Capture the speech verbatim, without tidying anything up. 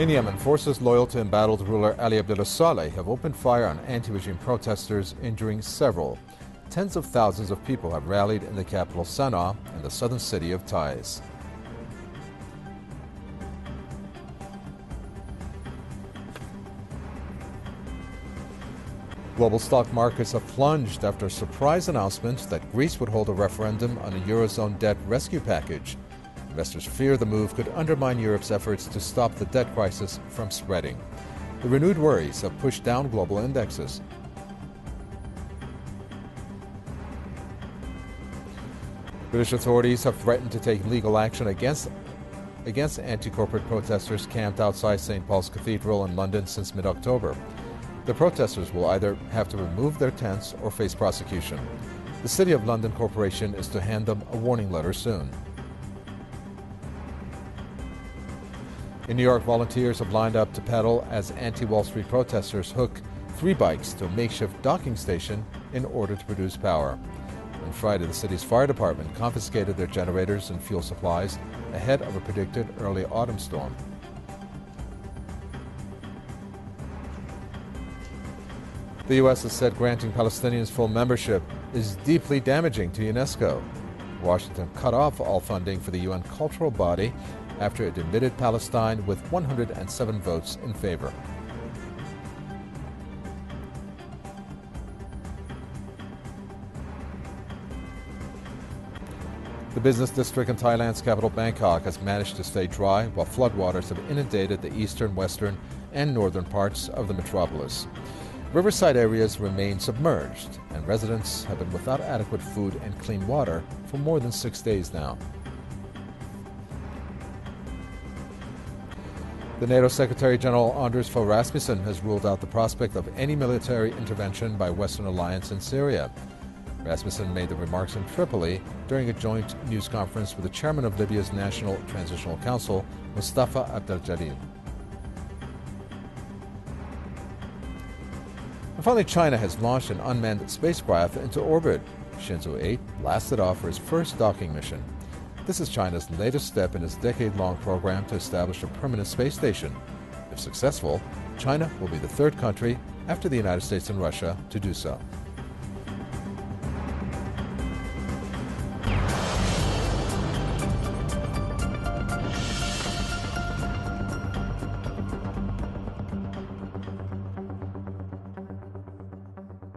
In Yemen, forces loyal to embattled ruler Ali Abdullah Saleh have opened fire on anti-regime protesters, injuring several. Tens of thousands of people have rallied in the capital Sana'a and the southern city of Taiz. Global stock markets have plunged after a surprise announcement that Greece would hold a referendum on a Eurozone debt rescue package. Investors fear the move could undermine Europe's efforts to stop the debt crisis from spreading. The renewed worries have pushed down global indexes. British authorities have threatened to take legal action against, against anti-corporate protesters camped outside Saint Paul's Cathedral in London since mid-October. The protesters will either have to remove their tents or face prosecution. The City of London Corporation is to hand them a warning letter soon. In New York, volunteers have lined up to pedal as anti-Wall Street protesters hook three bikes to a makeshift docking station in order to produce power. On Friday, the city's fire department confiscated their generators and fuel supplies ahead of a predicted early autumn storm. The U S has said granting Palestinians full membership is deeply damaging to UNESCO. Washington cut off all funding for the U N cultural body after it admitted Palestine with one hundred seven votes in favor. The business district in Thailand's capital Bangkok has managed to stay dry while floodwaters have inundated the eastern, western, and northern parts of the metropolis. Riverside areas remain submerged, and residents have been without adequate food and clean water for more than six days now. The NATO Secretary General Anders Fogh Rasmussen has ruled out the prospect of any military intervention by Western alliance in Syria. Rasmussen made the remarks in Tripoli during a joint news conference with the chairman of Libya's National Transitional Council, Mustafa Abdel-Jalil. And finally, China has launched an unmanned spacecraft into orbit. Shenzhou eight blasted off for its first docking mission. This is China's latest step in its decade-long program to establish a permanent space station. If successful, China will be the third country after the United States and Russia to do so.